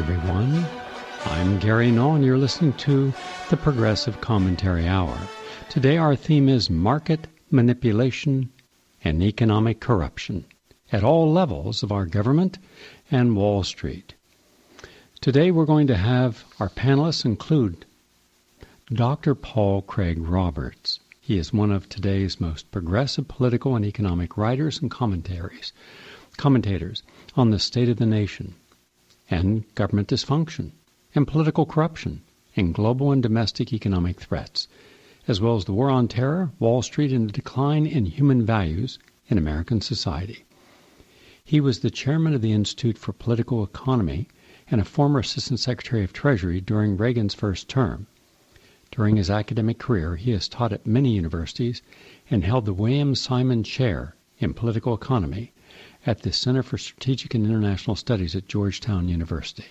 everyone. I'm Gary Null, and you're listening to the Progressive Commentary Hour. Today our theme is market manipulation and economic corruption at all levels of our government and Wall Street. Today we're going to have our panelists include Dr. Paul Craig Roberts. He is one of today's most progressive political and economic writers and commentators on the state of the nation and government dysfunction and political corruption and global and domestic economic threats, as well as the war on terror, Wall Street, and the decline in human values in American society. He was the chairman of the Institute for Political Economy and a former Assistant Secretary of Treasury during Reagan's first term. During his academic career, he has taught at many universities and held the William Simon Chair in Political Economy at the Center for Strategic and International Studies at Georgetown University.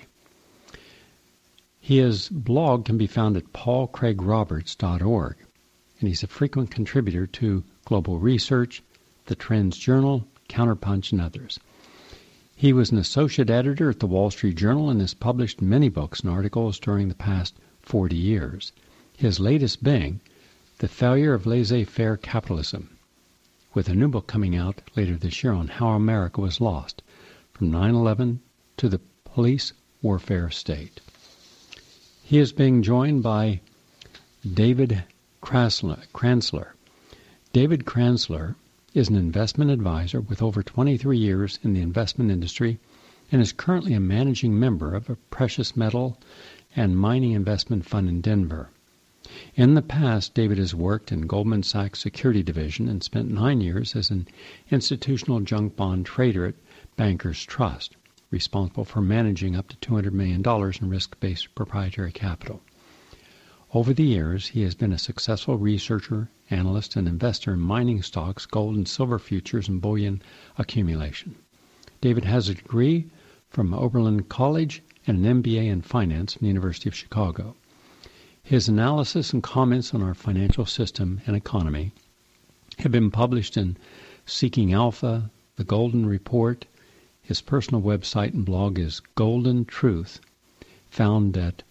His blog can be found at paulcraigroberts.org, and he's a frequent contributor to Global Research, The Trends Journal, Counterpunch, and others. He was an associate editor at the Wall Street Journal and has published many books and articles during the past 40 years. His latest being The Failure of Laissez-Faire Capitalism, with a new book coming out later this year on how America was lost, from 9/11 to the police warfare state. He is being joined by David Kranzler. David Kranzler is an investment advisor with over 23 years in the investment industry and is currently a managing member of a precious metal and mining investment fund in Denver. In the past, David has worked in Goldman Sachs' security division and spent 9 years as an institutional junk bond trader at Bankers Trust, responsible for managing up to $200 million in risk-based proprietary capital. Over the years, he has been a successful researcher, analyst, and investor in mining stocks, gold and silver futures, and bullion accumulation. David has a degree from Oberlin College and an MBA in finance from the University of Chicago. His analysis and comments on our financial system and economy have been published in Seeking Alpha, The Golden Report. His personal website and blog is Golden Truth, found at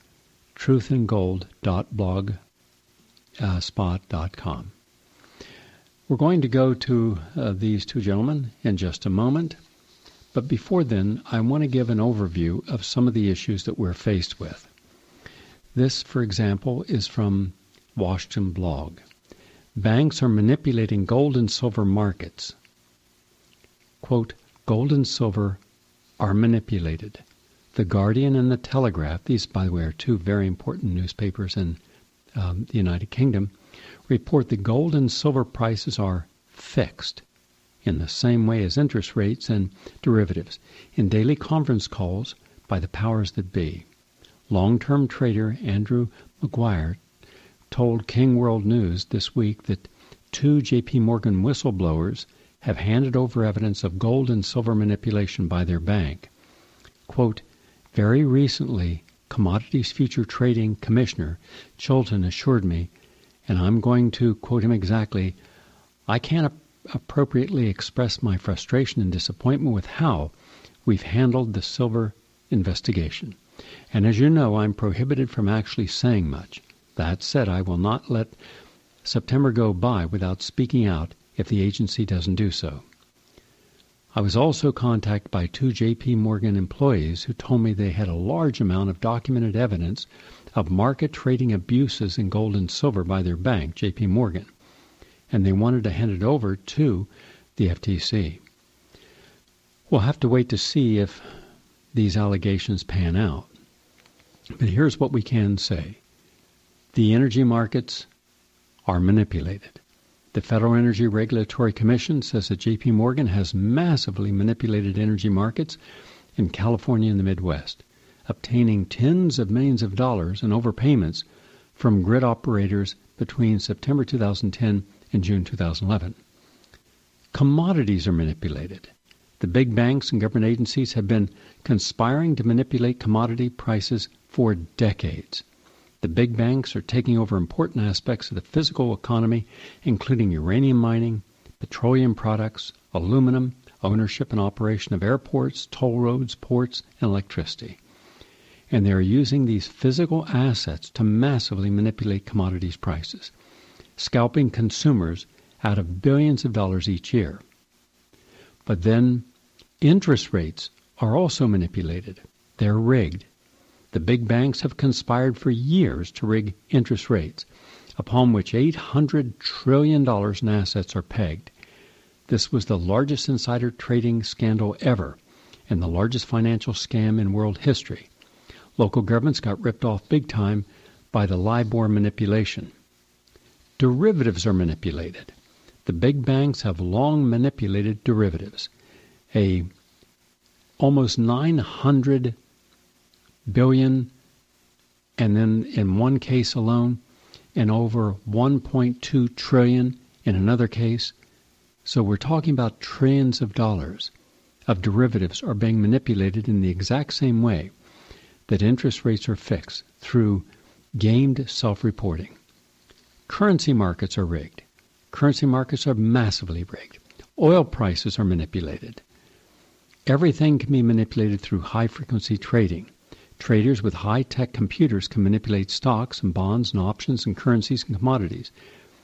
truthandgold.blogspot.com. We're going to go to these two gentlemen in just a moment, but before then, I want to give an overview of some of the issues that we're faced with. This, for example, is from Washington Blog. Banks are manipulating gold and silver markets. Quote, gold and silver are manipulated. The Guardian and the Telegraph, these, by the way, are two very important newspapers in the United Kingdom, report that gold and silver prices are fixed in the same way as interest rates and derivatives in daily conference calls by the powers that be. Long-term trader Andrew Maguire told King World News this week that 2 J.P. Morgan whistleblowers have handed over evidence of gold and silver manipulation by their bank. Quote, very recently, Commodities Future Trading Commissioner Chilton assured me, and I'm going to quote him exactly, I can't appropriately express my frustration and disappointment with how we've handled the silver investigation. And as you know, I'm prohibited from actually saying much. That said, I will not let September go by without speaking out if the agency doesn't do so. I was also contacted by 2 J.P. Morgan employees who told me they had a large amount of documented evidence of market trading abuses in gold and silver by their bank, J.P. Morgan, and they wanted to hand it over to the FTC. We'll have to wait to see if these allegations pan out. But here's what we can say. The energy markets are manipulated. The Federal Energy Regulatory Commission says that J.P. Morgan has massively manipulated energy markets in California and the Midwest, obtaining tens of millions of dollars in overpayments from grid operators between September 2010 and June 2011. Commodities are manipulated. The big banks and government agencies have been conspiring to manipulate commodity prices for decades. The big banks are taking over important aspects of the physical economy, including uranium mining, petroleum products, aluminum, ownership and operation of airports, toll roads, ports, and electricity. and they are using these physical assets to massively manipulate commodities prices, scalping consumers out of billions of dollars each year. But then interest rates are also manipulated. They're rigged. The big banks have conspired for years to rig interest rates, upon which $800 trillion in assets are pegged. This was the largest insider trading scandal ever and the largest financial scam in world history. Local governments got ripped off big time by the LIBOR manipulation. Derivatives are manipulated. The big banks have long manipulated derivatives. Almost 900 billion, and then in one case alone, and over 1.2 trillion in another case. So we're talking about trillions of dollars of derivatives are being manipulated in the exact same way that interest rates are fixed through gamed self-reporting. Currency markets are rigged. Currency markets are massively rigged. Oil prices are manipulated. Everything can be manipulated through high-frequency trading. Traders with high-tech computers can manipulate stocks and bonds and options and currencies and commodities,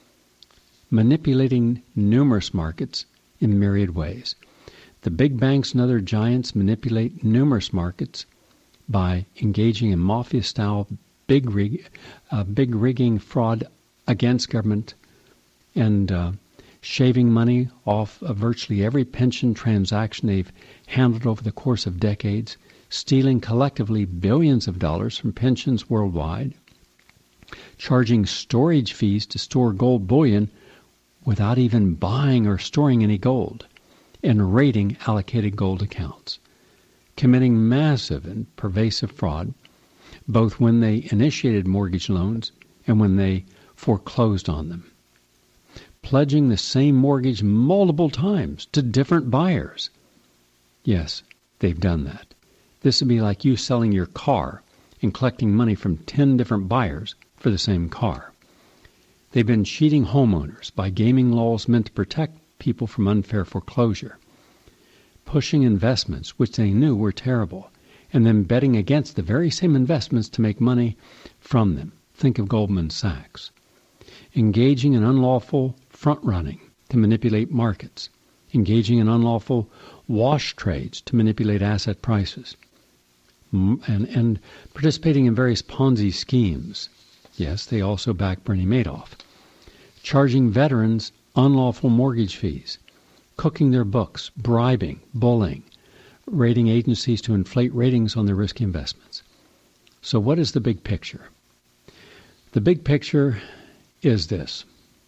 manipulating numerous markets in myriad ways. The big banks and other giants manipulate numerous markets by engaging in mafia-style big rigging fraud against government and shaving money off of virtually every pension transaction they've handled over the course of decades, stealing collectively billions of dollars from pensions worldwide, charging storage fees to store gold bullion without even buying or storing any gold, and raiding allocated gold accounts, committing massive and pervasive fraud, both when they initiated mortgage loans and when they foreclosed on them, pledging the same mortgage multiple times to different buyers. Yes, they've done that. This would be like you selling your car and collecting money from 10 different buyers for the same car. They've been cheating homeowners by gaming laws meant to protect people from unfair foreclosure, pushing investments which they knew were terrible, and then betting against the very same investments to make money from them. Think of Goldman Sachs. Engaging in unlawful front-running to manipulate markets, engaging in unlawful wash trades to manipulate asset prices, and participating in various Ponzi schemes. Yes, they also backed Bernie Madoff. Charging veterans unlawful mortgage fees, cooking their books, bribing, bullying, rating agencies to inflate ratings on their risky investments. So what is the big picture? The big picture is this.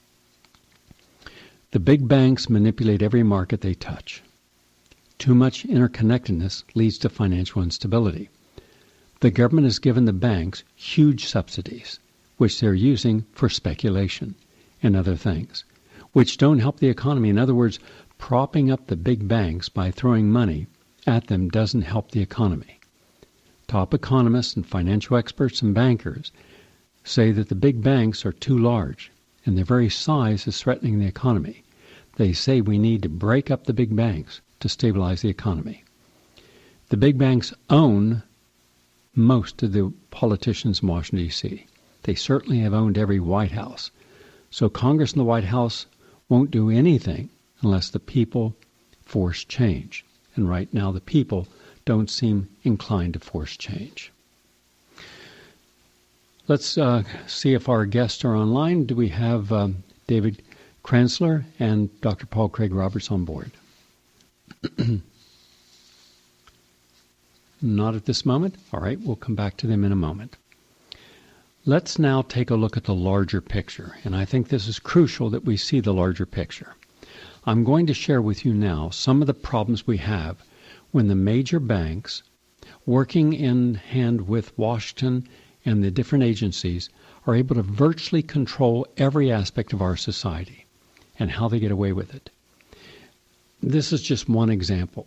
The big banks manipulate every market they touch. Too much interconnectedness leads to financial instability. The government has given the banks huge subsidies, which they're using for speculation and other things, which don't help the economy. In other words, propping up the big banks by throwing money at them doesn't help the economy. Top economists and financial experts and bankers say that the big banks are too large, and their very size is threatening the economy. They say we need to break up the big banks to stabilize the economy. The big banks own most of the politicians in Washington, D.C. They certainly have owned every White House. So Congress and the White House won't do anything unless the people force change. And right now the people don't seem inclined to force change. Let's see if our guests are online. Do we have David Kranzler and Dr. Paul Craig Roberts on board? Not at this moment. All right, we'll come back to them in a moment. Let's now take a look at the larger picture, and I think this is crucial that we see the larger picture. I'm going to share with you now some of the problems we have when the major banks, working in hand with Washington and the different agencies, are able to virtually control every aspect of our society and how they get away with it. This is just one example.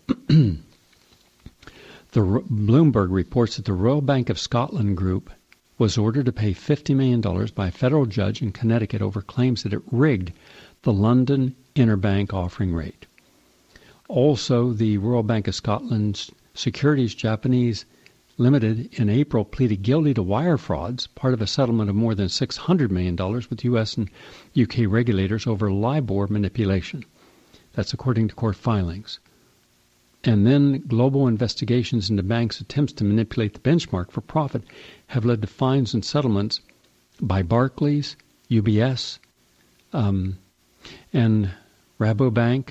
Bloomberg reports that the Royal Bank of Scotland Group was ordered to pay $50 million by a federal judge in Connecticut over claims that it rigged the London interbank offering rate. Also, the Royal Bank of Scotland's securities Japanese Limited in April pleaded guilty to wire frauds, part of a settlement of more than $600 million with U.S. and U.K. regulators over LIBOR manipulation. That's according to court filings. And then global investigations into banks' attempts to manipulate the benchmark for profit have led to fines and settlements by Barclays, UBS, and Rabobank.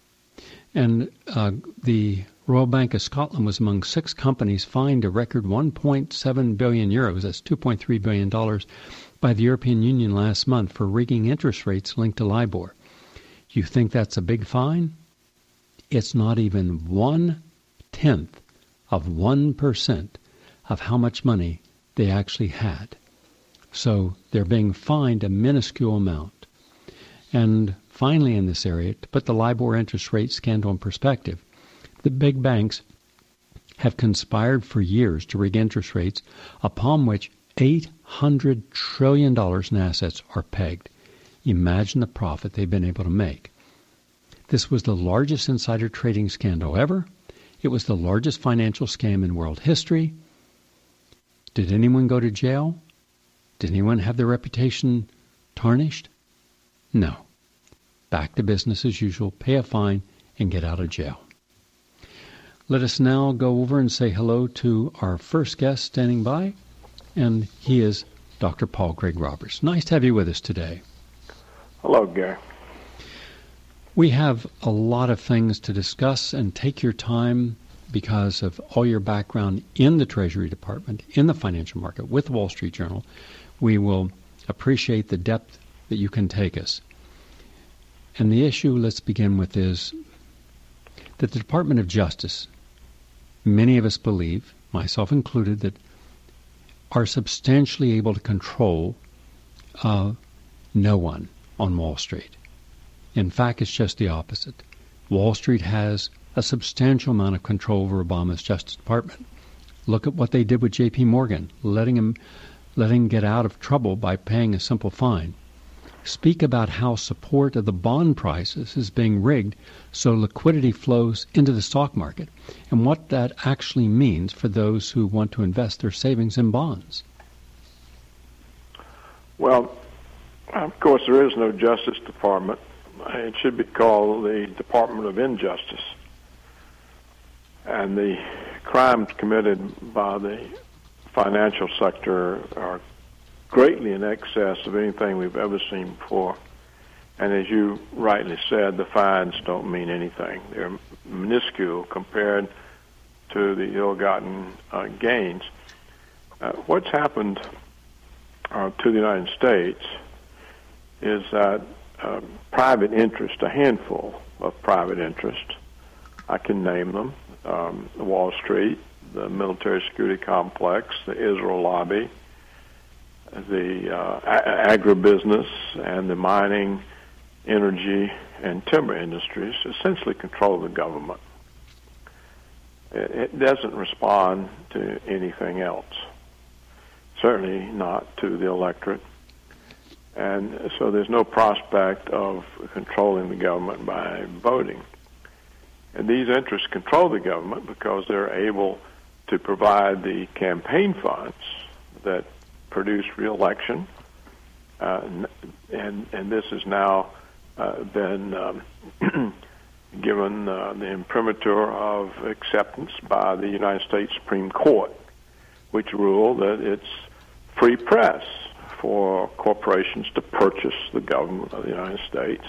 And the Royal Bank of Scotland was among 6 companies fined a record €1.7 billion, that's $2.3 billion, by the European Union last month for rigging interest rates linked to LIBOR. You think that's a big fine? It's not even 1/10 of 1% of how much money they actually had. So they're being fined a minuscule amount. And finally in this area, to put the LIBOR interest rate scandal in perspective, the big banks have conspired for years to rig interest rates upon which $800 trillion in assets are pegged. Imagine the profit they've been able to make. This was the largest insider trading scandal ever. It was the largest financial scam in world history. Did anyone go to jail? Did anyone have their reputation tarnished? No. Back to business as usual, pay a fine, and get out of jail. Let us now go over and say hello to our first guest standing by, and he is Dr. Paul Craig Roberts. Nice to have you with us today. Hello, Gary. We have a lot of things to discuss, and take your time because of all your background in the Treasury Department, in the financial market, with the Wall Street Journal. We will appreciate the depth that you can take us. And the issue, let's begin with, is that the Department of Justice, many of us believe, myself included, that are substantially able to control no one on Wall Street. In fact, it's just the opposite. Wall Street has a substantial amount of control over Obama's Justice Department. Look at what they did with J.P. Morgan, letting him get out of trouble by paying a simple fine. Speak about how support of the bond prices is being rigged so liquidity flows into the stock market, and what that actually means for those who want to invest their savings in bonds. Well, of course, there is no Justice Department. It should be called the Department of Injustice. And the crimes committed by the financial sector are greatly in excess of anything we've ever seen before. And as you rightly said, the fines don't mean anything. They're minuscule compared to the ill-gotten gains. What's happened to the United States is that private interest, a handful of private interest, I can name them, Wall Street, the military security complex, the Israel lobby, the agribusiness, and the mining, energy, and timber industries essentially control the government. It doesn't respond to anything else, certainly not to the electorate. And so there's no prospect of controlling the government by voting. And these interests control the government because they're able to provide the campaign funds that produce re-election. And this has now been given the imprimatur of acceptance by the United States Supreme Court, which ruled that it's free press for corporations to purchase the government of the United States.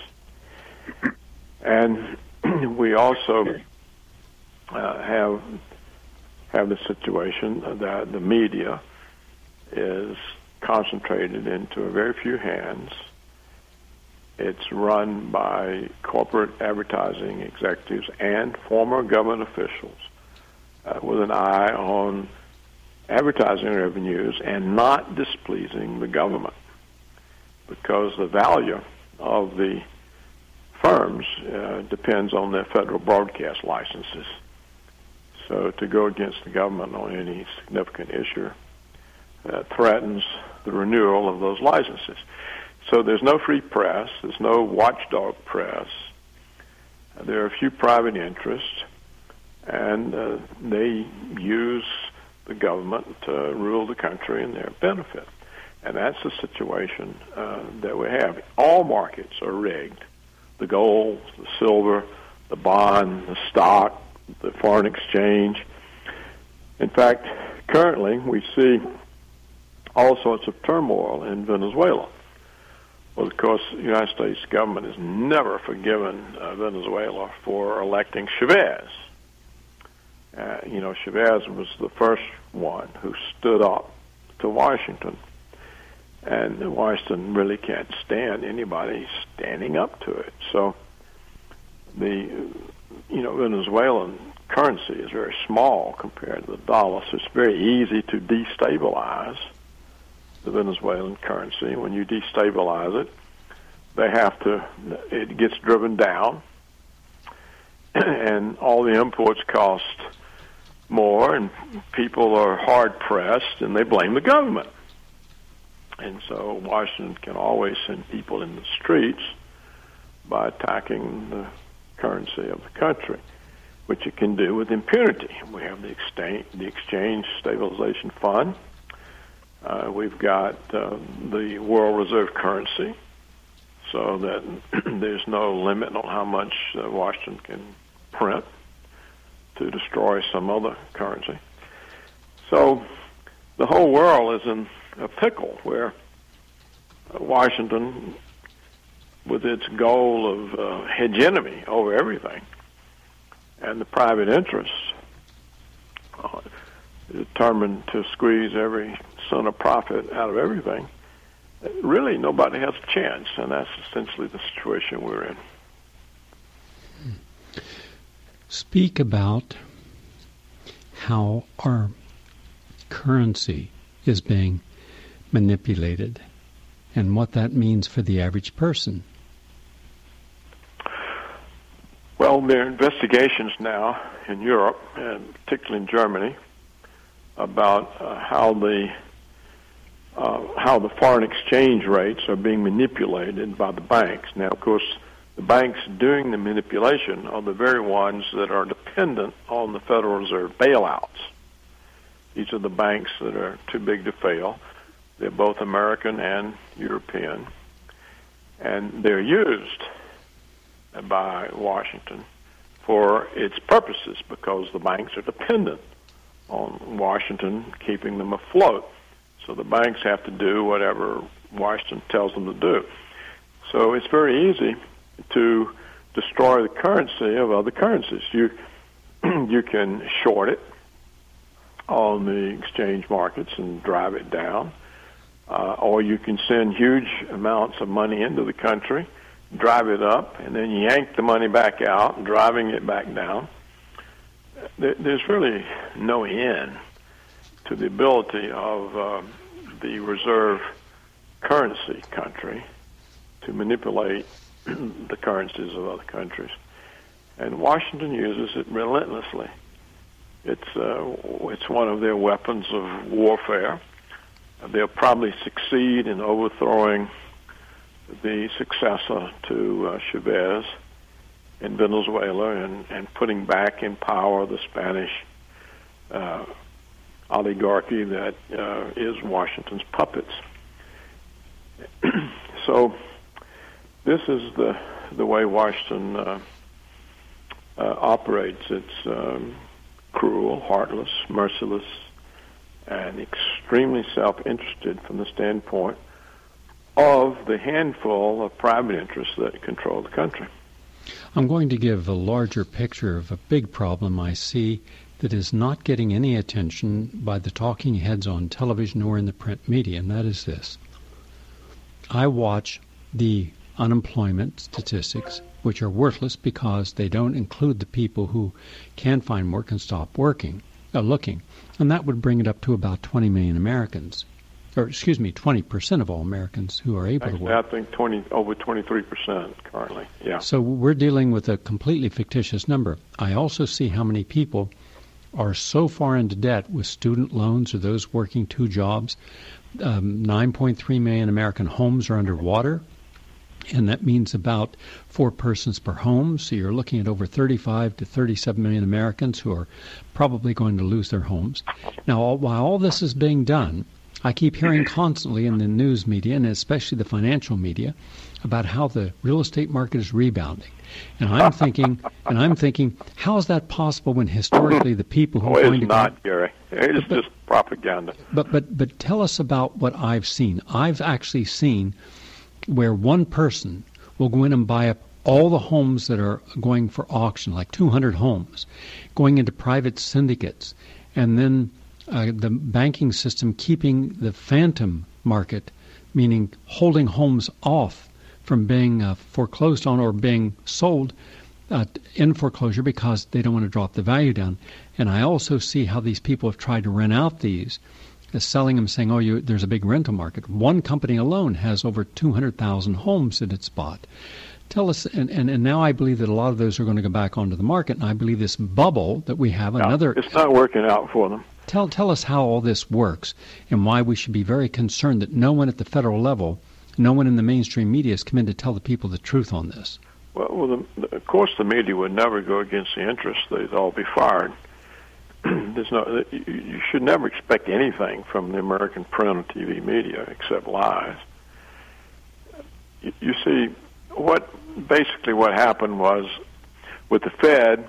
And we also have the situation that the media is concentrated into a very few hands. It's run by corporate advertising executives and former government officials with an eye on advertising revenues and not displeasing the government, because the value of the firms depends on their federal broadcast licenses. So to go against the government on any significant issue threatens the renewal of those licenses. So there's no free press, there's no watchdog press. There are a few private interests, and they use the government to rule the country in their benefit. And that's the situation that we have. All markets are rigged. The gold, the silver, the bond, the stock, the foreign exchange. In fact, currently we see all sorts of turmoil in Venezuela. Well, of course, the United States government has never forgiven Venezuela for electing Chavez. Chavez was the first one who stood up to Washington. And Washington really can't stand anybody standing up to it. So the Venezuelan currency is very small compared to the dollar, so it's very easy to destabilize the Venezuelan currency. When you destabilize it, it gets driven down, and all the imports cost more, and people are hard-pressed, and they blame the government. And so Washington can always send people in the streets by attacking the currency of the country, which it can do with impunity. We have the Exchange Stabilization Fund. We've got the World Reserve Currency, so that there's no limit on how much Washington can print to destroy some other currency. So the whole world is in a pickle where Washington, with its goal of hegemony over everything, and the private interests, determined to squeeze every cent of profit out of everything, really nobody has a chance, and that's essentially the situation we're in. Speak about how our currency is being manipulated and what that means for the average person. Well, there are investigations now in Europe, and particularly in Germany, about how the foreign exchange rates are being manipulated by the banks. Now, of course, the banks doing the manipulation are the very ones that are dependent on the Federal Reserve bailouts. These are the banks that are too big to fail. They're both American and European, and they're used by Washington for its purposes because the banks are dependent on Washington keeping them afloat. So the banks have to do whatever Washington tells them to do. So it's very easy to destroy the currency of other currencies. You can short it on the exchange markets and drive it down, or you can send huge amounts of money into the country, drive it up, and then yank the money back out, driving it back down. There's really no end to the ability of the reserve currency country to manipulate the currencies of other countries. And Washington uses it relentlessly. It's one of their weapons of warfare. They'll probably succeed in overthrowing the successor to Chavez in Venezuela and putting back in power the Spanish oligarchy that is Washington's puppets. So this is the way Washington operates. It's cruel, heartless, merciless, and extremely self-interested from the standpoint of the handful of private interests that control the country. I'm going to give a larger picture of a big problem I see that is not getting any attention by the talking heads on television or in the print media, and that is this. I watch the unemployment statistics, which are worthless because they don't include the people who can find work and stop looking, and that would bring it up to about 20 million Americans, or 20% of all Americans who are able to work. I think over 23% currently, yeah. So we're dealing with a completely fictitious number. I also see how many people are so far into debt with student loans or those working two jobs. 9.3 million American homes are underwater. and that means about 4 persons per home. So you're looking at over 35 to 37 million Americans who are probably going to lose their homes. Now, while all this is being done, I keep hearing constantly in the news media, and especially the financial media, about how the real estate market is rebounding. And I'm thinking, how is that possible when historically the people who are going to... It's not, Gary. It's just propaganda. But tell us about what I've seen. I've actually seen where one person will go in and buy up all the homes that are going for auction, like 200 homes, going into private syndicates, and then the banking system keeping the phantom market, meaning holding homes off from being foreclosed on or being sold in foreclosure because they don't want to drop the value down. And I also see how these people have tried to rent out these, selling them, saying, there's a big rental market. One company alone has over 200,000 homes that it's bought. Tell us, and now I believe that a lot of those are going to go back onto the market, and I believe this bubble that we have, it's not working out for them. Tell us how all this works and why we should be very concerned that no one at the federal level, no one in the mainstream media has come in to tell the people the truth on this. Well, of course the media would never go against the interest. They'd all be fired. You should never expect anything from the American print and TV media except lies. You see, what happened was with the Fed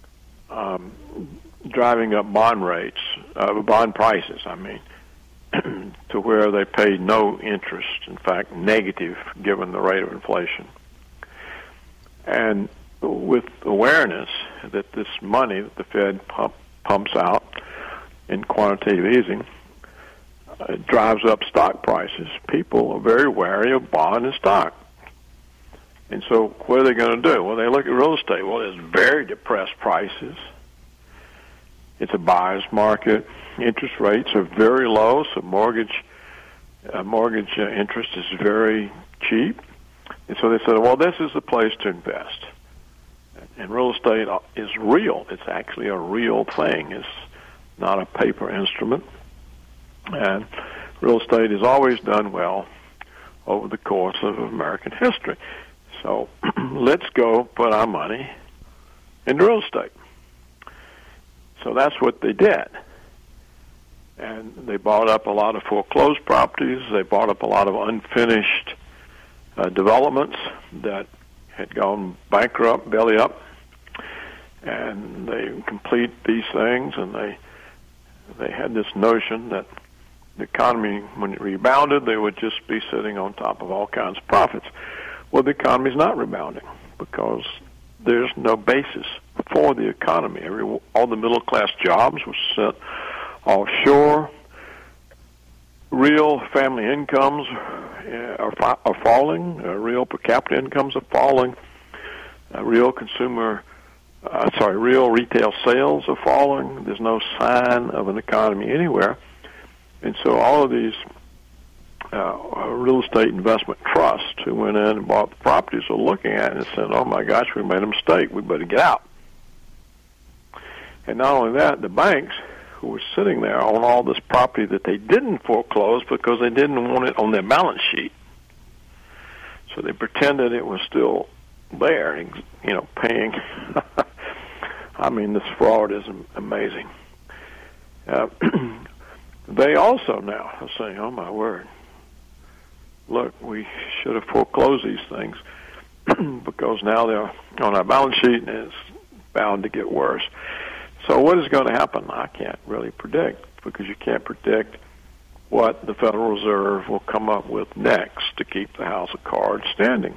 driving up bond prices, to where they paid no interest, in fact negative given the rate of inflation. And with awareness that this money that the Fed pumps out in quantitative easing drives up stock prices, people are very wary of bond and stock. And so what are they going to do? Well, they look at real estate. Well, there's very depressed prices. It's a buyer's market. Interest rates are very low, so mortgage interest is very cheap. And so they said, well, this is the place to invest. And real estate is real. It's actually a real thing. It's not a paper instrument. And real estate has always done well over the course of American history. So let's go put our money into real estate. So that's what they did. And they bought up a lot of foreclosed properties. They bought up a lot of unfinished developments that had gone bankrupt, belly up. And they complete these things, and they had this notion that the economy, when it rebounded, they would just be sitting on top of all kinds of profits. Well, the economy's not rebounding because there's no basis for the economy. All the middle-class jobs were sent offshore. Real family incomes are falling. Real per capita incomes are falling. Real retail sales are falling. There's no sign of an economy anywhere. And so all of these real estate investment trusts who went in and bought the properties are looking at it and said, oh my gosh, we made a mistake. We better get out. And not only that, the banks who were sitting there on all this property that they didn't foreclose because they didn't want it on their balance sheet. So they pretended it was still there, paying. This fraud is amazing. They also now are saying, oh my word, look, we should have foreclosed these things because now they're on our balance sheet and it's bound to get worse. So what is going to happen? I can't really predict because you can't predict what the Federal Reserve will come up with next to keep the house of cards standing.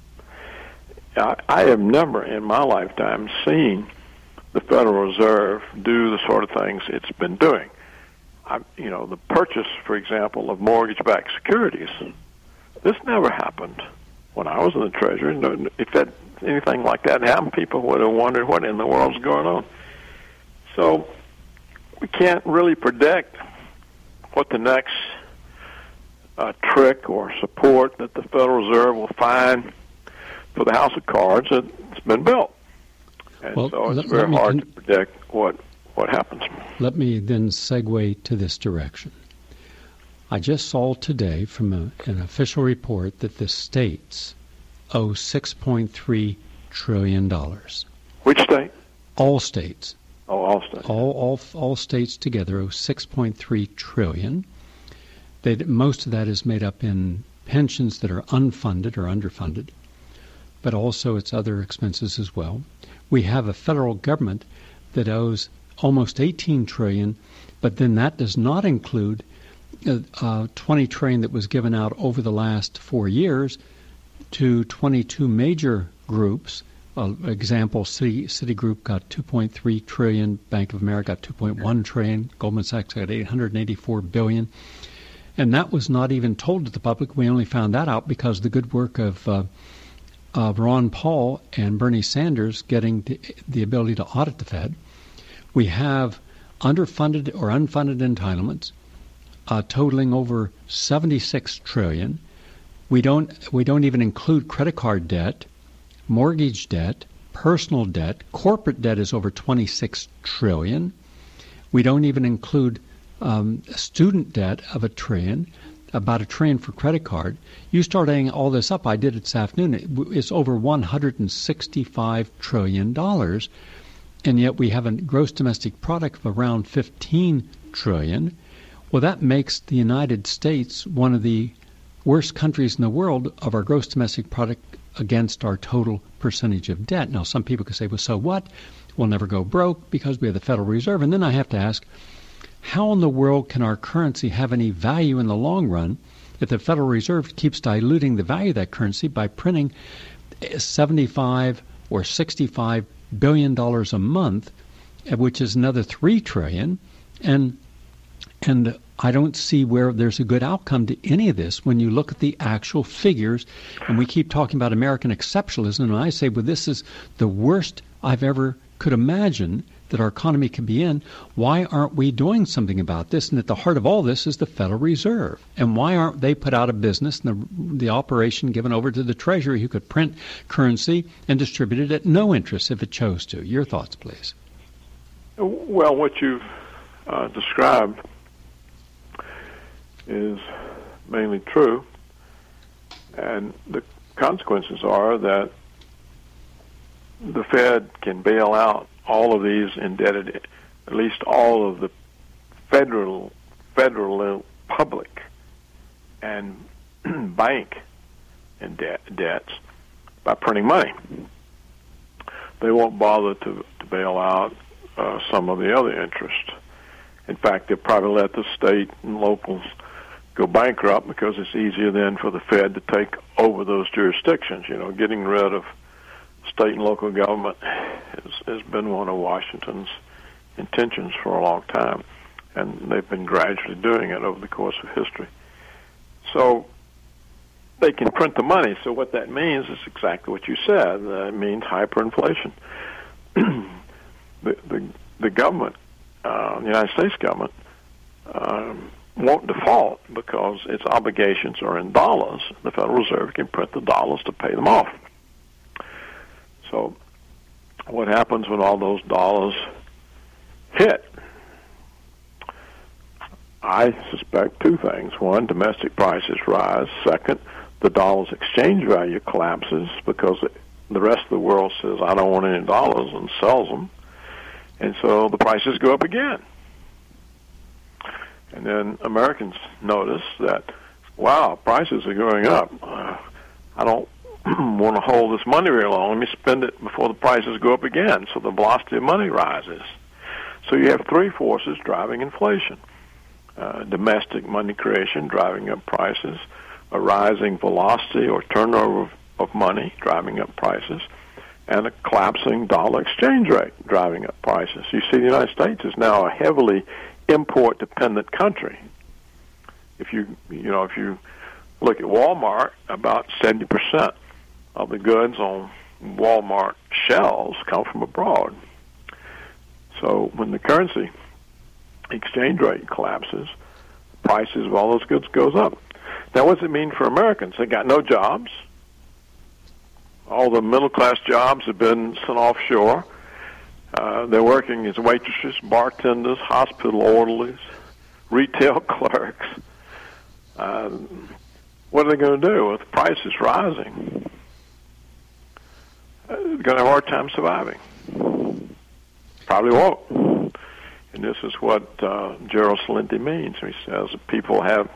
I have never in my lifetime seen the Federal Reserve do the sort of things it's been doing. The purchase, for example, of mortgage-backed securities, this never happened when I was in the Treasury. If anything like that happened, people would have wondered what in the world's going on. So we can't really predict what the next trick or support that the Federal Reserve will find for the house of cards that's been built. And so it's very hard to predict what happens. Let me then segue to this direction. I just saw today from an official report that the states owe $6.3 trillion. Which state? All states. Oh, all states. All states together owe $6.3 trillion. Most of that is made up in pensions that are unfunded or underfunded, but also it's other expenses as well. We have a federal government that owes almost $18 trillion, but then that does not include $20 trillion that was given out over the last 4 years to 22 major groups. Example, Citigroup got $2.3 trillion, Bank of America got $2.1 trillion, Goldman Sachs got $884 billion. And that was not even told to the public. We only found that out because of the good work of Ron Paul and Bernie Sanders getting the ability to audit the Fed. We have underfunded or unfunded entitlements totaling over $76 trillion. We don't even include credit card debt, mortgage debt, personal debt. Corporate debt is over $26 trillion. We don't even include student debt of $1 trillion, about $1 trillion for credit card. You start adding all this up, I did it this afternoon, it's over $165 trillion, and yet we have a gross domestic product of around $15 trillion. Well, that makes the United States one of the worst countries in the world of our gross domestic product against our total percentage of debt. Now, some people could say, well, so what? We'll never go broke because we have the Federal Reserve. And then I have to ask, how in the world can our currency have any value in the long run if the Federal Reserve keeps diluting the value of that currency by printing $75 or $65 billion a month, which is another $3 trillion, and I don't see where there's a good outcome to any of this when you look at the actual figures. And we keep talking about American exceptionalism, and I say, well, this is the worst I've ever could imagine that our economy could be in. Why aren't we doing something about this? And at the heart of all this is the Federal Reserve. And why aren't they put out of business and the operation given over to the Treasury, who could print currency and distribute it at no interest if it chose to? Your thoughts, please. Well, what you've described is mainly true, and the consequences are that the Fed can bail out all of these indebted, at least all of the federal public and bank and debts by printing money. They won't bother to bail out some of the other interest. In fact, they'll probably let the state and locals go bankrupt because it's easier then for the Fed to take over those jurisdictions. You know, getting rid of state and local government has been one of Washington's intentions for a long time, and they've been gradually doing it over the course of history. So they can print the money. So what that means is exactly what you said. It means hyperinflation. The government, the United States government, won't default because its obligations are in dollars. The Federal Reserve can print the dollars to pay them off. So what happens when all those dollars hit? I suspect two things. One, domestic prices rise. Second, the dollar's exchange value collapses because the rest of the world says, I don't want any dollars, and sells them. And so the prices go up again. And then Americans notice that, wow, prices are going up. I don't want to hold this money very long. Let me spend it before the prices go up again. So the velocity of money rises. So you have three forces driving inflation. Domestic money creation driving up prices, a rising velocity or turnover of money driving up prices, and a collapsing dollar exchange rate driving up prices. You see, the United States is now a heavily import-dependent country. If you look at Walmart, about 70% of the goods on Walmart shelves come from abroad. So when the currency exchange rate collapses, prices of all those goods goes up. Now, what does it mean for Americans? They got no jobs. All the middle-class jobs have been sent offshore. They're working as waitresses, bartenders, hospital orderlies, retail clerks. What are they going to do with prices rising? going to have a hard time surviving. Probably won't. And this is what Gerald Celente means. He says if people have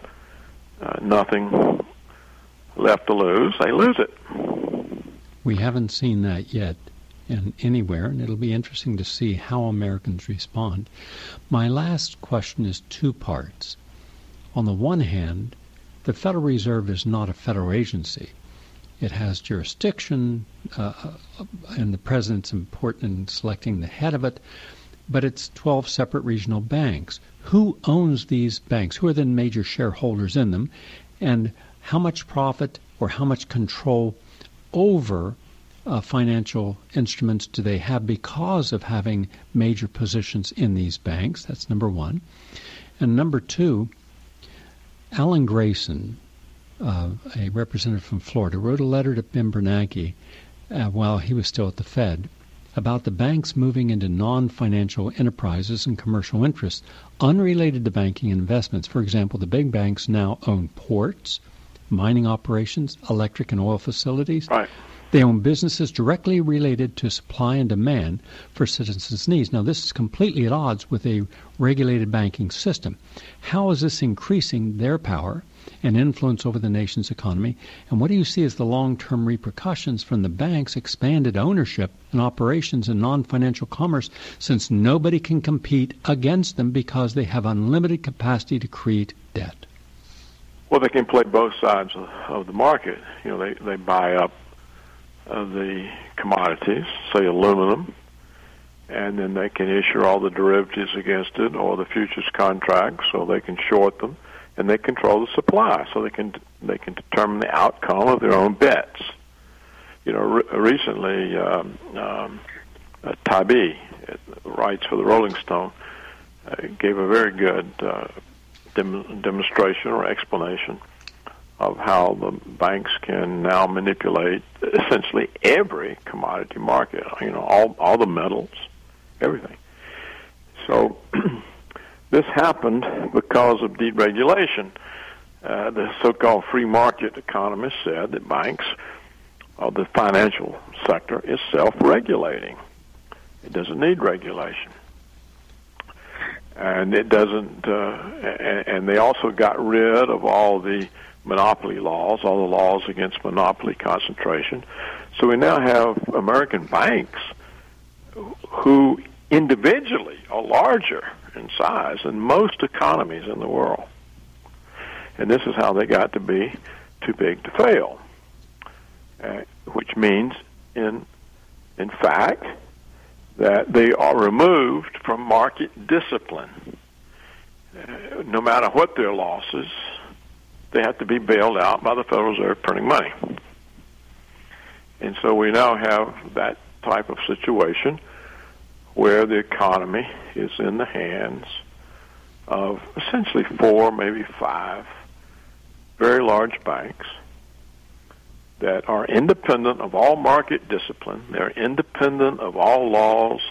nothing left to lose, they lose it. We haven't seen that yet anywhere, and it'll be interesting to see how Americans respond. My last question is two parts. On the one hand, the Federal Reserve is not a federal agency. It has jurisdiction, and the president's important in selecting the head of it, but it's 12 separate regional banks. Who owns these banks? Who are the major shareholders in them? And how much profit or how much control over financial instruments do they have because of having major positions in these banks? That's number one. And number two, Alan Grayson, a representative from Florida, wrote a letter to Ben Bernanke while he was still at the Fed about the banks moving into non-financial enterprises and commercial interests unrelated to banking and investments. For example, the big banks now own ports, mining operations, electric and oil facilities. Right. They own businesses directly related to supply and demand for citizens' needs. Now, this is completely at odds with a regulated banking system. How is this increasing their power and influence over the nation's economy? And what do you see as the long-term repercussions from the banks' expanded ownership and operations in non-financial commerce, since nobody can compete against them because they have unlimited capacity to create debt? Well, they can play both sides of the market. You know, they buy up the commodities, say aluminum, and then they can issue all the derivatives against it or the futures contracts, so they can short them, and they control the supply, so they can determine the outcome of their own bets. You know, recently, Taibbi, writes for the Rolling Stone, gave a very good demonstration or explanation of how the banks can now manipulate essentially every commodity market, you know, all the metals, everything. So this happened because of deregulation. The so-called free market economists said that banks, or the financial sector, is self-regulating. It doesn't need regulation. And it doesn't, and they also got rid of all the monopoly laws, all the laws against monopoly concentration. So we now have American banks who individually are larger in size than most economies in the world. And this is how they got to be too big to fail, which means, in fact, that they are removed from market discipline. No matter what their losses, they have to be bailed out by the Federal Reserve printing money. And so we now have that type of situation where the economy is in the hands of essentially 4, maybe 5 very large banks that are independent of all market discipline. They're independent of all laws.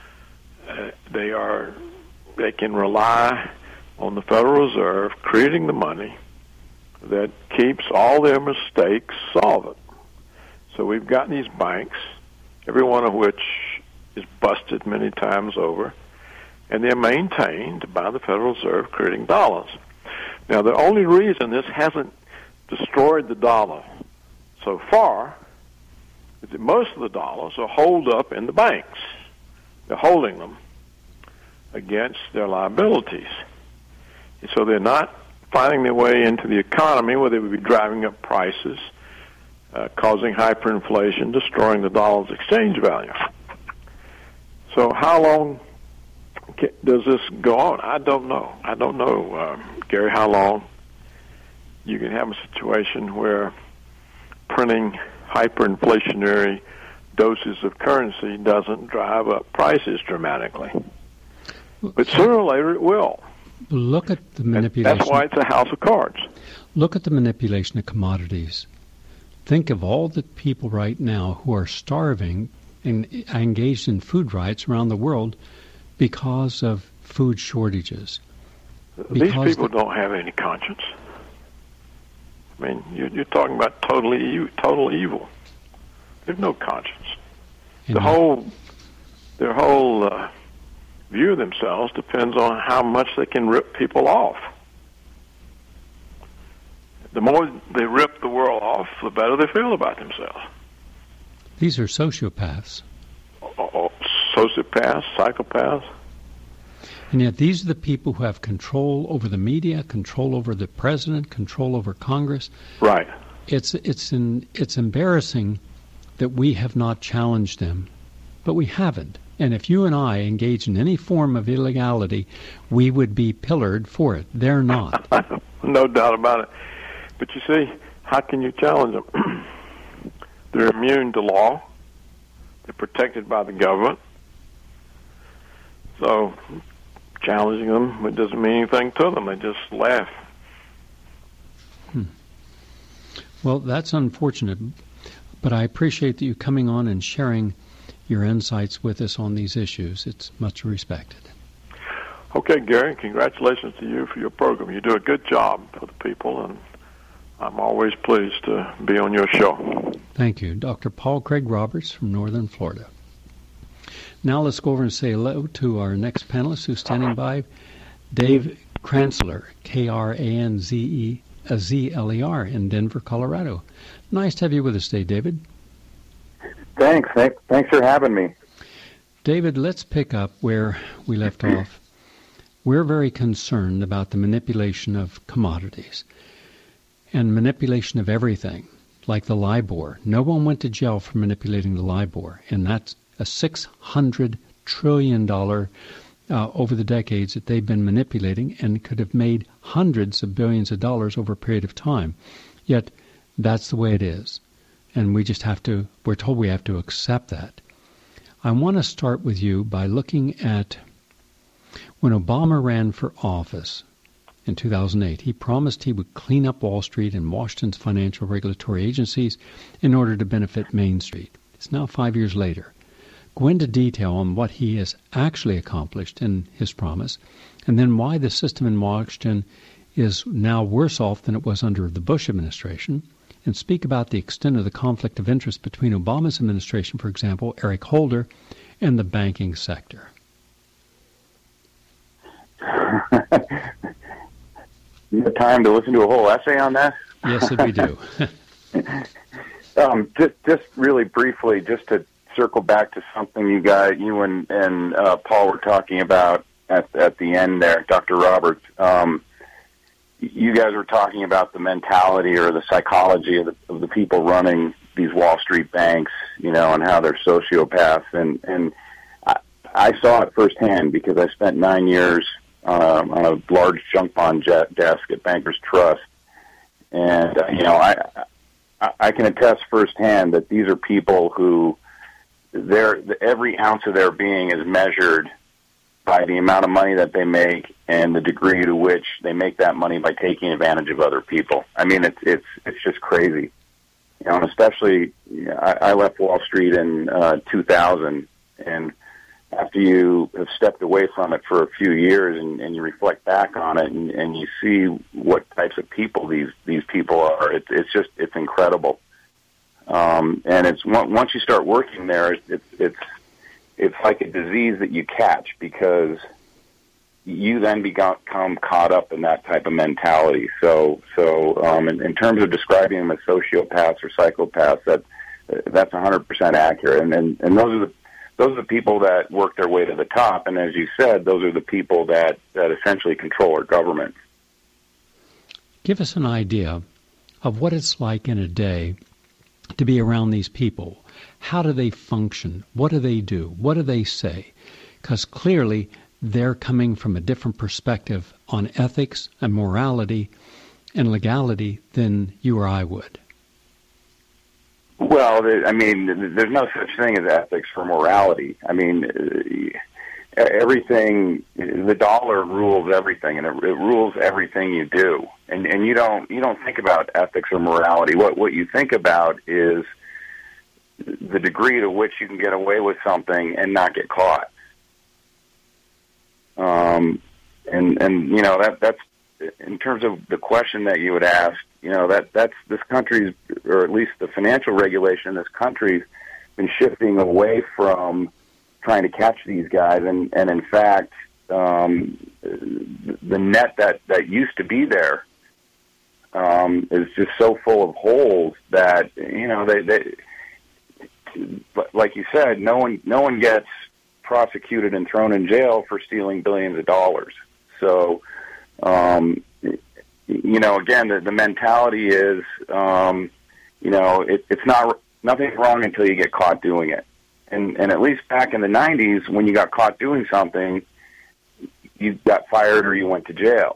They can rely on the Federal Reserve creating the money that keeps all their mistakes solvent. So we've got these banks, every one of which is busted many times over, and they're maintained by the Federal Reserve creating dollars. Now, the only reason this hasn't destroyed the dollar so far is that most of the dollars are holed up in the banks. They're holding them against their liabilities. And so they're not finding their way into the economy where they would be driving up prices, causing hyperinflation, destroying the dollar's exchange value. So how long does this go on? I don't know. I don't know, Gary, how long you can have a situation where printing hyperinflationary doses of currency doesn't drive up prices dramatically. But sooner or later it will. Look at the manipulation. That's why it's a house of cards. Look at the manipulation of commodities. Think of all the people right now who are starving and engaged in food riots around the world because of food shortages. These people don't have any conscience. I mean, you're talking about total evil. There's no conscience. their whole view of themselves depends on how much they can rip people off. The more they rip the world off, the better they feel about themselves. These are sociopaths. Sociopaths, psychopaths. And yet these are the people who have control over the media, control over the president, control over Congress. Right. It's embarrassing that we have not challenged them, but we haven't. And if you and I engage in any form of illegality, we would be pillared for it. They're not. No doubt about it. But you see, how can you challenge them? They're immune to law. They're protected by the government. So challenging them, it doesn't mean anything to them. They just laugh. Well, that's unfortunate, but I appreciate that you coming on and sharing your insights with us on these issues. It's much respected. Okay, Gary, congratulations to you for your program. You do a good job for the people, and I'm always pleased to be on your show. Thank you. Dr. Paul Craig Roberts from Northern Florida. Now let's go over and say hello to our next panelist who's standing by, Dave Kranzler, Kranzler in Denver, Colorado. Nice to have you with us today, David. Thanks for having me. David, let's pick up where we left off. We're very concerned about the manipulation of commodities and manipulation of everything, like the LIBOR. No one went to jail for manipulating the LIBOR, and that's a $600 trillion over the decades that they've been manipulating and could have made hundreds of billions of dollars over a period of time. Yet that's the way it is. And we're told we have to accept that. I want to start with you by looking at when Obama ran for office in 2008. He promised he would clean up Wall Street and Washington's financial regulatory agencies in order to benefit Main Street. It's now 5 years later. Go into detail on what he has actually accomplished in his promise, and then why the system in Washington is now worse off than it was under the Bush administration, and speak about the extent of the conflict of interest between Obama's administration, for example, Eric Holder, and the banking sector. You have time to listen to a whole essay on that? Yes, we do. Just really briefly, just to circle back to something you and Paul were talking about at the end there, Dr. Roberts. You guys were talking about the mentality or the psychology of the people running these Wall Street banks, and how they're sociopaths. And I saw it firsthand because I spent 9 years on a large junk bond desk at Bankers Trust. And, I can attest firsthand that these are people who every ounce of their being is measured by the amount of money that they make and the degree to which they make that money by taking advantage of other people. I mean, it's just crazy. And especially, I left Wall Street in 2000, and after you have stepped away from it for a few years and you reflect back on it and you see what types of people these people are, it's incredible. And it's once you start working there, it's like a disease that you catch because you then become caught up in that type of mentality. So in terms of describing them as sociopaths or psychopaths, that's 100% accurate. And those are the people that work their way to the top. And as you said, those are the people that essentially control our government. Give us an idea of what it's like in a day to be around these people. How do they function? What do they do? What do they say? Because clearly they're coming from a different perspective on ethics and morality and legality than you or I would. Well, there's no such thing as ethics for morality. I mean, everything, the dollar rules everything, and it rules everything you do. And you don't think about ethics or morality. What you think about is the degree to which you can get away with something and not get caught. That's in terms of the question that you would ask. That's this country's, or at least the financial regulation in this country, been shifting away from trying to catch these guys, and in fact, the net that used to be there is just so full of holes that they like you said, no one gets prosecuted and thrown in jail for stealing billions of dollars. So, again, the mentality is, it's nothing's wrong until you get caught doing it. And at least back in the 90s, when you got caught doing something, you got fired or you went to jail.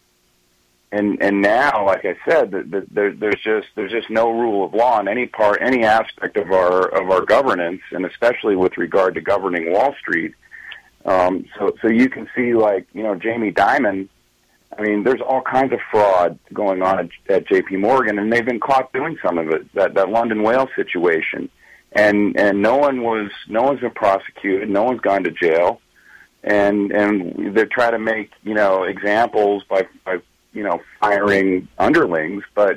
And now, like I said, there's just no rule of law in any aspect of our governance, and especially with regard to governing Wall Street. So you can see, like, Jamie Dimon. I mean, there's all kinds of fraud going on at J.P. Morgan, and they've been caught doing some of it. That London Whale situation, and no one's been prosecuted. No one's gone to jail, and they try to make examples by firing underlings, but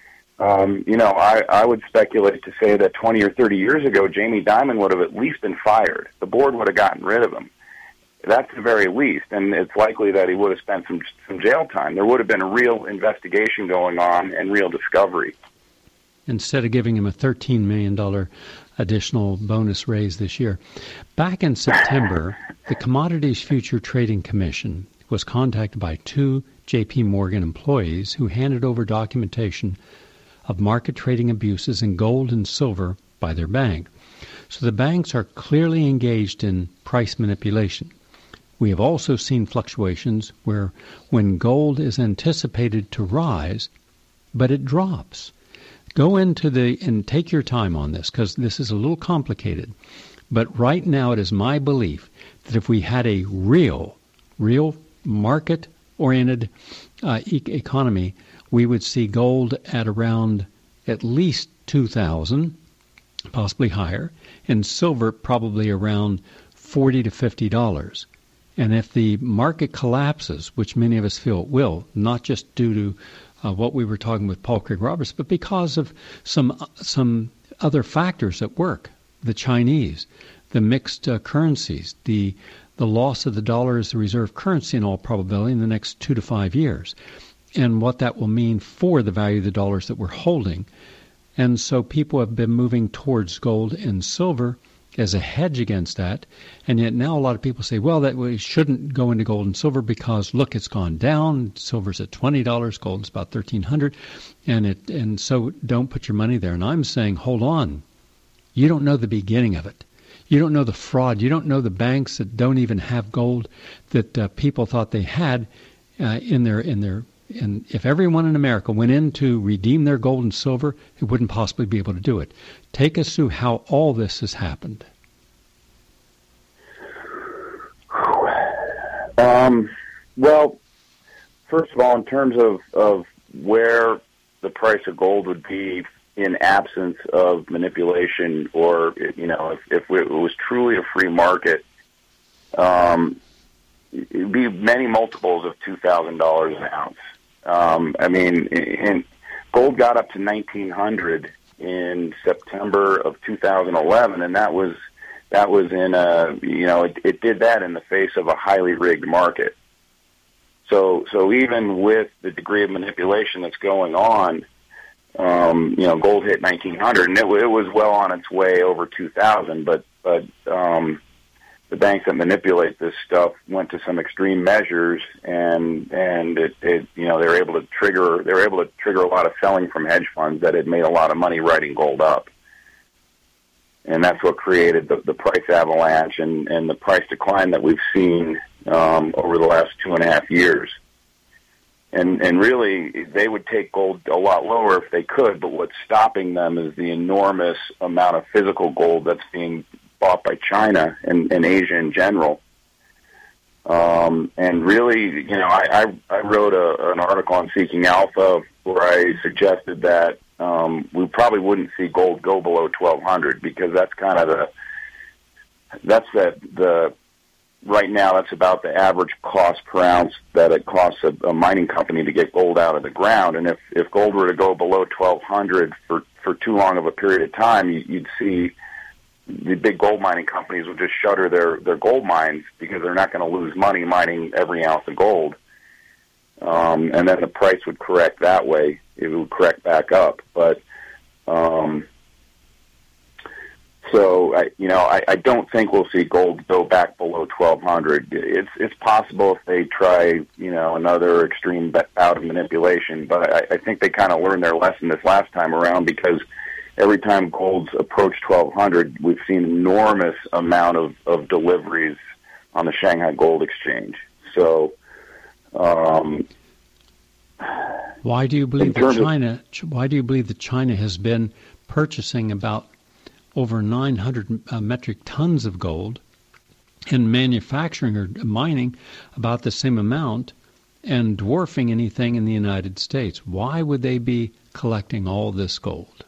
I would speculate to say that 20 or 30 years ago, Jamie Dimon would have at least been fired. The board would have gotten rid of him. That's the very least, and it's likely that he would have spent some jail time. There would have been a real investigation going on and real discovery. Instead of giving him a $13 million additional bonus raise this year. Back in September, the Commodities Future Trading Commission was contacted by 2 J.P. Morgan employees who handed over documentation of market trading abuses in gold and silver by their bank. So the banks are clearly engaged in price manipulation. We have also seen fluctuations where when gold is anticipated to rise, but it drops. Go into and take your time on this, because this is a little complicated. But right now it is my belief that if we had a real market-oriented economy, we would see gold at around at least $2,000, possibly higher, and silver probably around $40 to $50. And if the market collapses, which many of us feel it will, not just due to what we were talking with Paul Craig Roberts, but because of some other factors at work, the Chinese, the mixed currencies, the loss of the dollar as the reserve currency in all probability in the next 2 to 5 years, and what that will mean for the value of the dollars that we're holding. And so people have been moving towards gold and silver as a hedge against that. And yet now a lot of people say, well, that we shouldn't go into gold and silver because, look, it's gone down. Silver's at $20. Gold's about $1,300. And so don't put your money there. And I'm saying, hold on. You don't know the beginning of it. You don't know the fraud. You don't know the banks that don't even have gold that people thought they had in their. And if everyone in America went in to redeem their gold and silver, it wouldn't possibly be able to do it. Take us through how all this has happened. Well, first of all, in terms of where the price of gold would be in absence of manipulation, or if it was truly a free market, it would be many multiples of $2,000 an ounce. And gold got up to 1,900 in September of 2011, and that was in it did that in the face of a highly rigged market. So even with the degree of manipulation that's going on, gold hit 1,900, and it was well on its way over 2,000. But the banks that manipulate this stuff went to some extreme measures, and they were able to trigger a lot of selling from hedge funds that had made a lot of money writing gold up, and that's what created the price avalanche and the price decline that we've seen over the last 2.5 years. And really, they would take gold a lot lower if they could, but what's stopping them is the enormous amount of physical gold that's being bought by China and Asia in general. And really, I wrote an article on Seeking Alpha where I suggested that we probably wouldn't see gold go below 1,200, because that's kind of right now, that's about the average cost per ounce that it costs a mining company to get gold out of the ground. And if gold were to go below 1,200 for too long of a period of time, you'd see the big gold mining companies would just shutter their gold mines because they're not going to lose money mining every ounce of gold. And then the price would correct that way. It would correct back up. But so I don't think we'll see gold go back below 1,200. It's possible if they try another extreme bout of manipulation. But I think they kind of learned their lesson this last time around, because every time gold's approached 1,200, we've seen enormous amount of deliveries on the Shanghai Gold Exchange. So, why do you believe that China has been purchasing about over 900 metric tons of gold and manufacturing or mining about the same amount and dwarfing anything in the United States? Why would they be collecting all this gold?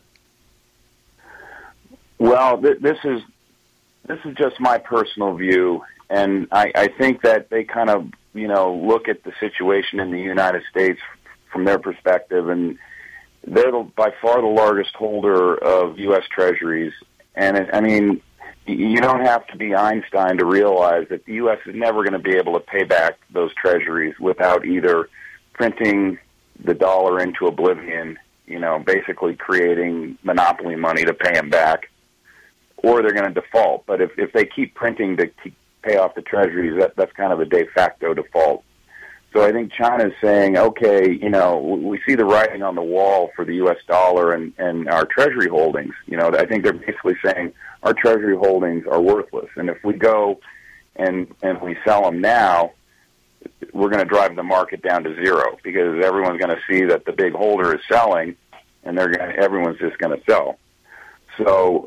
Well, this is just my personal view, and I think that they kind of look at the situation in the United States from their perspective, and they're by far the largest holder of U.S. Treasuries. And you don't have to be Einstein to realize that the U.S. is never going to be able to pay back those treasuries without either printing the dollar into oblivion, basically creating monopoly money to pay them back, or they're going to default. But if they keep printing to pay off the treasuries, that's kind of a de facto default. So I think China's saying, okay, we see the writing on the wall for the U.S. dollar and our treasury holdings. I think they're basically saying our treasury holdings are worthless. And if we go and we sell them now, we're going to drive the market down to zero, because everyone's going to see that the big holder is selling, and everyone's just going to sell. So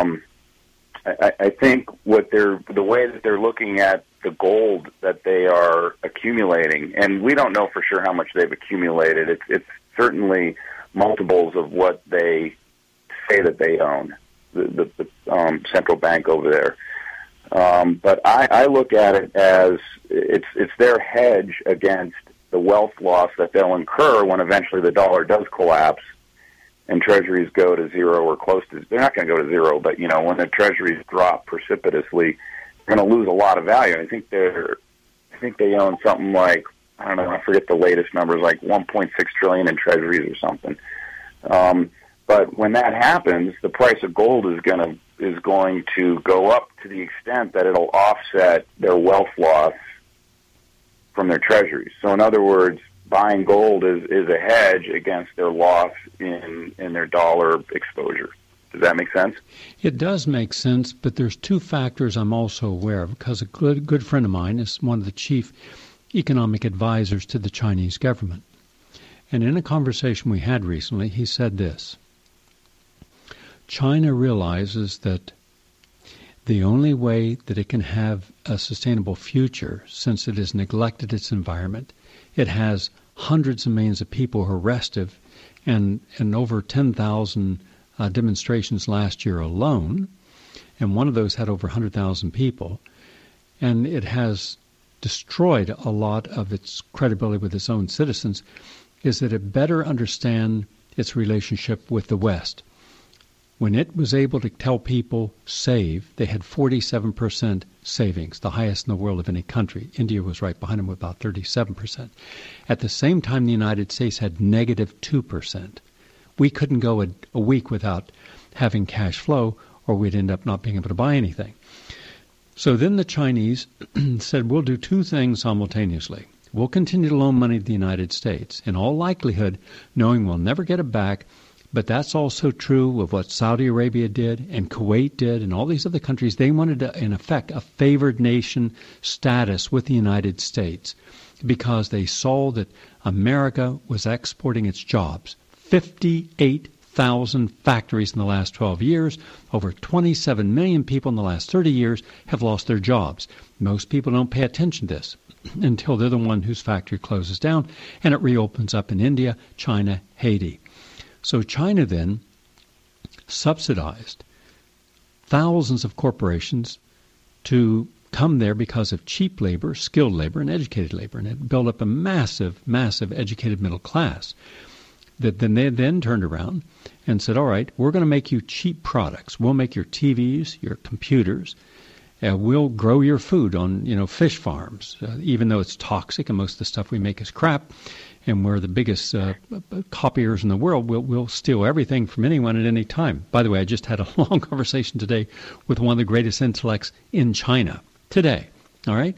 I think the way that they're looking at the gold that they are accumulating, and we don't know for sure how much they've accumulated. It's certainly multiples of what they say that they own, the central bank over there. But I look at it as it's their hedge against the wealth loss that they'll incur when eventually the dollar does collapse and treasuries go to zero or close to. They're not going to go to zero, but when the treasuries drop precipitously, they're going to lose a lot of value. I think they own something like, I don't know, I forget the latest numbers, like 1.6 trillion in treasuries or something. But when that happens, the price of gold is going to go up to the extent that it'll offset their wealth loss from their treasuries. So in other words, buying gold is a hedge against their loss in their dollar exposure. Does that make sense? It does make sense, but there's two factors I'm also aware of, because a good friend of mine is one of the chief economic advisors to the Chinese government. And in a conversation we had recently, he said this: China realizes that the only way that it can have a sustainable future, since it has neglected its environment, it has hundreds of millions of people who are restive, and over 10,000 demonstrations last year alone, and one of those had over 100,000 people, and it has destroyed a lot of its credibility with its own citizens, is that it better understand its relationship with the West. When it was able to tell people save, they had 47% savings, the highest in the world of any country. India was right behind them with about 37%. At the same time, the United States had negative 2%. We couldn't go a week without having cash flow, or we'd end up not being able to buy anything. So then the Chinese said, we'll do two things simultaneously. We'll continue to loan money to the United States, in all likelihood, knowing we'll never get it back. But that's also true of what Saudi Arabia did and Kuwait did and all these other countries. They wanted to, in effect, a favored nation status with the United States, because they saw that America was exporting its jobs. 58,000 factories in the last 12 years. Over 27 million people in the last 30 years have lost their jobs. Most people don't pay attention to this until they're the one whose factory closes down and it reopens up in India, China, Haiti. So China then subsidized thousands of corporations to come there because of cheap labor, skilled labor, and educated labor, and it built up a massive, massive educated middle class. that then they then turned around and said, all right, we're going to make you cheap products. We'll make your TVs, your computers. We'll grow your food on, fish farms, even though it's toxic and most of the stuff we make is crap. And we're the biggest copiers in the world. We'll steal everything from anyone at any time. By the way, I just had a long conversation today with one of the greatest intellects in China today. All right,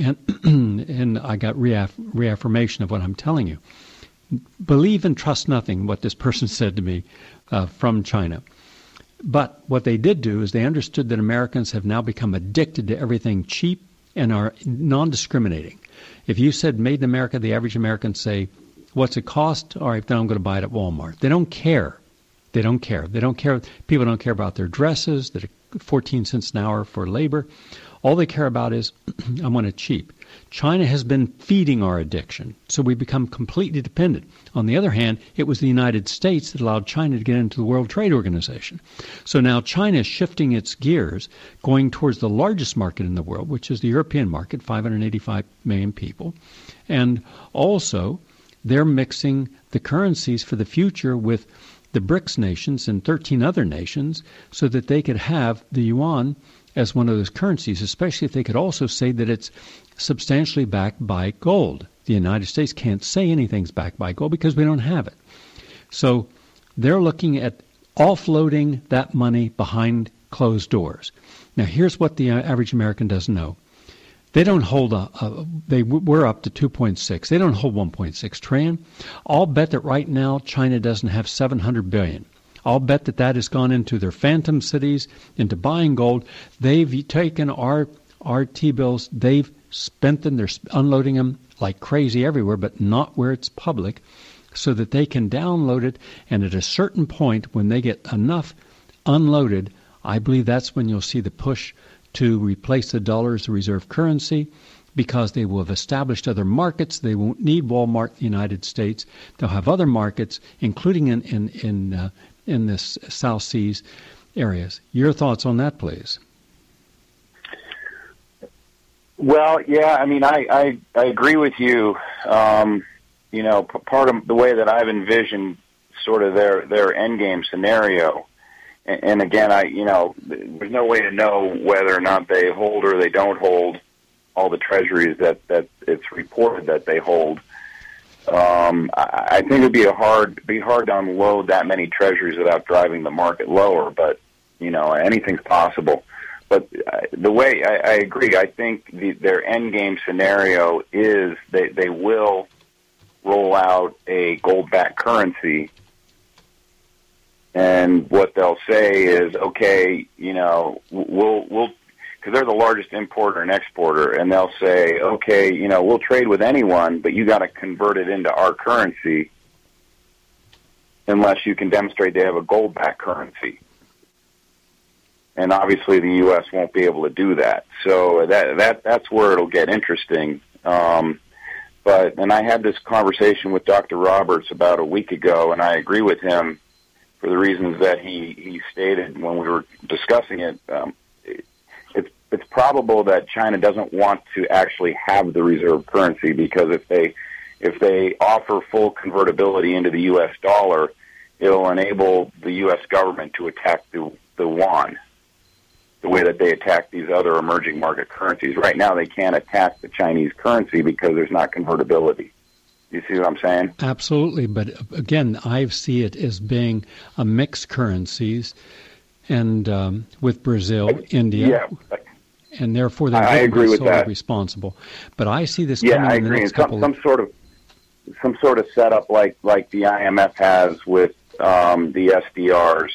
and I got reaffirmation of what I'm telling you. Believe and trust nothing. What this person said to me from China. But what they did do is they understood that Americans have now become addicted to everything cheap and are non-discriminating. If you said made in America, the average American say, what's it cost? All right, then I'm going to buy it at Walmart. They don't care. They don't care. They don't care. People don't care about their dresses that are 14 cents an hour for labor. All they care about is, I want it cheap. China has been feeding our addiction, so we become completely dependent. On the other hand, it was the United States that allowed China to get into the World Trade Organization. So now China is shifting its gears, going towards the largest market in the world, which is the European market, 585 million people. And also, they're mixing the currencies for the future with the BRICS nations and 13 other nations so that they could have the yuan as one of those currencies, especially if they could also say that it's substantially backed by gold. The United States can't say anything's backed by gold because we don't have it. So they're looking at offloading that money behind closed doors. Now, here's what the average American doesn't know. They don't hold we're up to 2.6. They don't hold 1.6 trillion. I'll bet that right now China doesn't have 700 billion. I'll bet that has gone into their phantom cities, into buying gold. They've taken our T-bills, they've spent them, they're unloading them like crazy everywhere, but not where it's public, so that they can download it. And at a certain point, when they get enough unloaded, I believe that's when you'll see the push to replace the dollar as the reserve currency, because they will have established other markets. They won't need Walmart in the United States. They'll have other markets, including in this South Seas areas. Your thoughts on that, please? Well, yeah, I mean, I agree with you. Part of the way that I've envisioned sort of their end game scenario, and again, there's no way to know whether or not they hold or they don't hold all the treasuries that it's reported that they hold. I think it'd be hard to unload that many treasuries without driving the market lower, but anything's possible. But the way I agree, I think their end game scenario is they will roll out a gold-backed currency, and what they'll say is, okay, we'll because they're the largest importer and exporter, and they'll say, okay, we'll trade with anyone, but you got to convert it into our currency unless you can demonstrate they have a gold-backed currency. And obviously the U.S. won't be able to do that. So that's where it'll get interesting. And I had this conversation with Dr. Roberts about a week ago, and I agree with him for the reasons that he stated when we were discussing it. It's probable that China doesn't want to actually have the reserve currency, because if they offer full convertibility into the U.S. dollar, it'll enable the U.S. government to attack the yuan the way that they attack these other emerging market currencies. Right now, they can't attack the Chinese currency because there's not convertibility. You see what I'm saying? Absolutely. But again, I see it as being a mixed currencies, and with Brazil, India, and therefore they're solely responsible. But I see this coming in the next couple some sort of setup like the IMF has with the SDRs.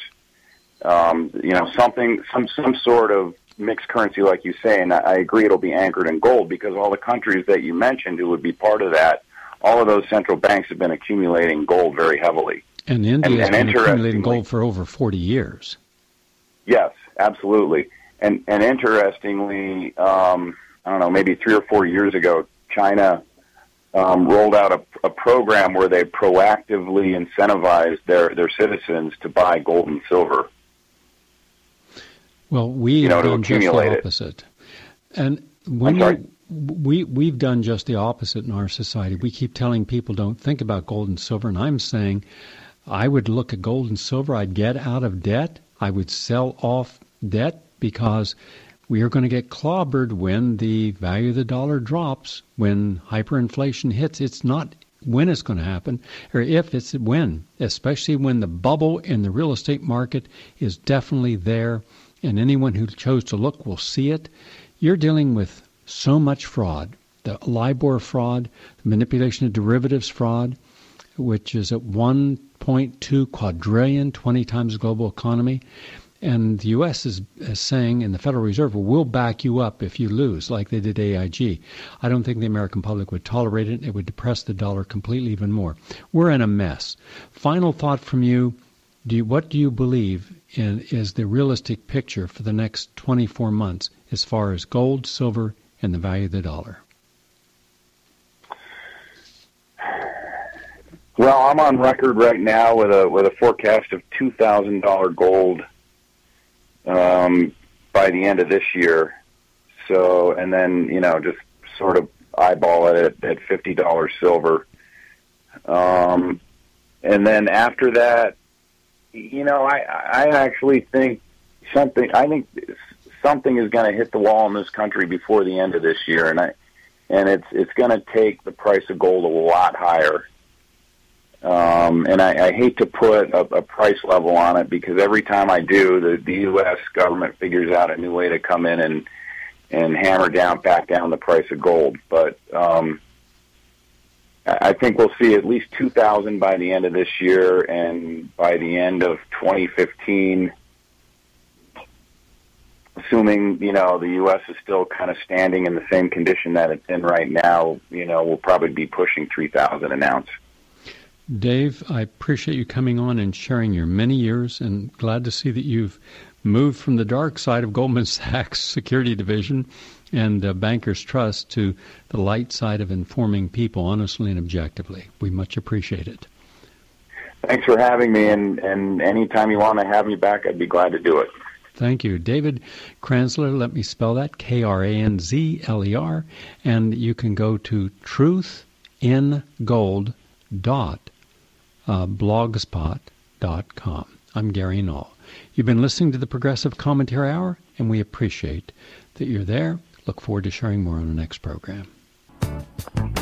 Some sort of mixed currency, like you say, and I agree it'll be anchored in gold, because all the countries that you mentioned who would be part of that, all of those central banks have been accumulating gold very heavily. And India has been accumulating gold for over 40 years. Yes, absolutely. And interestingly, I don't know, maybe 3 or 4 years ago, China rolled out a program where they proactively incentivized their citizens to buy gold and silver. Well, we have done just the opposite. And when we've done just the opposite in our society. We keep telling people don't think about gold and silver, and I'm saying I would look at gold and silver. I'd get out of debt. I would sell off debt because we are going to get clobbered when the value of the dollar drops, when hyperinflation hits. It's not when it's going to happen, or if, it's when, especially when the bubble in the real estate market is definitely there, and anyone who chose to look will see it. You're dealing with so much fraud, the LIBOR fraud, the manipulation of derivatives fraud, which is at 1.2 quadrillion, 20 times the global economy. And the U.S. is saying, and the Federal Reserve will back you up if you lose, like they did AIG. I don't think the American public would tolerate it. It would depress the dollar completely even more. We're in a mess. Final thought from you. What do you believe is the realistic picture for the next 24 months as far as gold, silver, and the value of the dollar? Well, I'm on record right now with a forecast of $2,000 gold by the end of this year. So, and then, just sort of eyeball it at $50 silver. And then after that, I actually think something is going to hit the wall in this country before the end of this year. And it's going to take the price of gold a lot higher. And I hate to put a price level on it because every time I do, the U.S. government figures out a new way to come in and hammer back down the price of gold. But I think we'll see at least 2,000 by the end of this year, and by the end of 2015, assuming, the U.S. is still kind of standing in the same condition that it's in right now, we'll probably be pushing 3,000 an ounce. Dave, I appreciate you coming on and sharing your many years, and glad to see that you've moved from the dark side of Goldman Sachs Security Division and Bankers Trust to the light side of informing people honestly and objectively. We much appreciate it. Thanks for having me, and anytime you want to have me back, I'd be glad to do it. Thank you. David Kranzler, let me spell that, Kranzler, and you can go to truthingold.blogspot.com. I'm Gary Null. You've been listening to the Progressive Commentary Hour, and we appreciate that you're there. Look forward to sharing more on the next program.